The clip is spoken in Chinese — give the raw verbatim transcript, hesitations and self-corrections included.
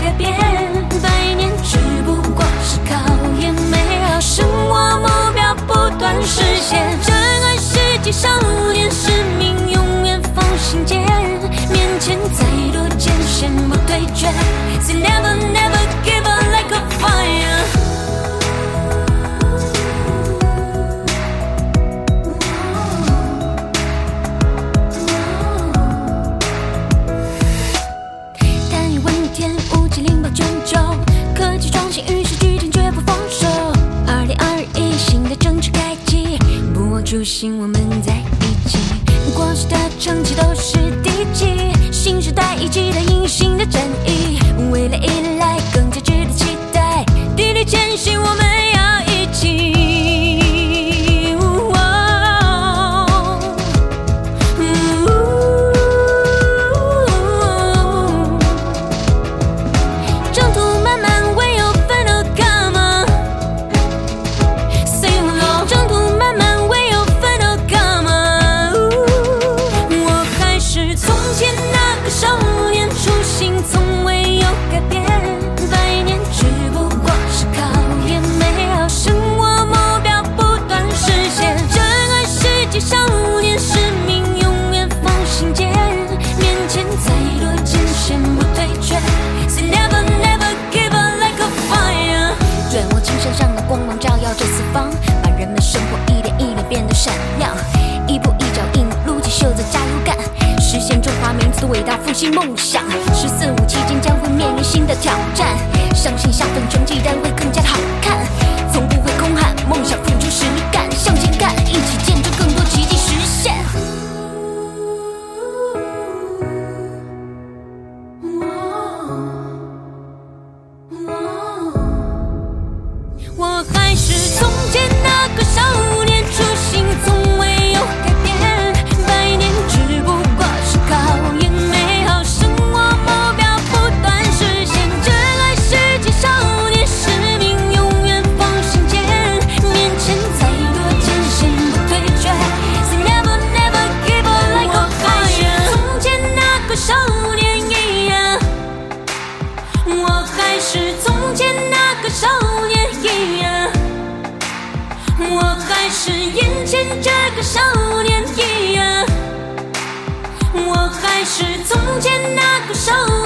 改变，百年只不过是考验美好生活目标不断实现。这个世界少年使命永远风行间，面前再多艰险不退却 So never never give up like a fire。 但愿问天无极零八九九，科技创新与时俱进绝不放手。二零二一新的政治开启，不忘初心我们在一起。过去的成绩都是低级，新时代已期待隐形的战役，未来迎来更加值得期待，砥砺前行我们要一起。征途漫漫唯有奋斗 Come on Sing along， 征途漫漫唯有奋斗 Come on。 我还是从前那个少年，初心从未有改变，百年只不过是考验美好生活目标不断实现。这个世界少年使命永远风行间，面前再多艰险不退却 So never never give up like a fire。 愿我金山上的光芒照耀着四方，把人们生活一点一点变得闪亮，一步一脚印，撸起袖子加油干，实现中华民族的伟大复兴梦想。十四五期间将会面临新的挑战，相信下份成绩单会更加的好看，从不会空喊梦想，付出实干，向前干，一起见证更多奇迹实现。我还是从前那个少年，初心从未有改变，百年只不过是考验美好生活目标不断实现。这个世界少年使命永远风行间，面前再多艰险不退却 So never never give up like a fire。 从前那个少年一样，我还是从前那个少年一样，我还是眼前这个少年一样，我还是从前那个少年。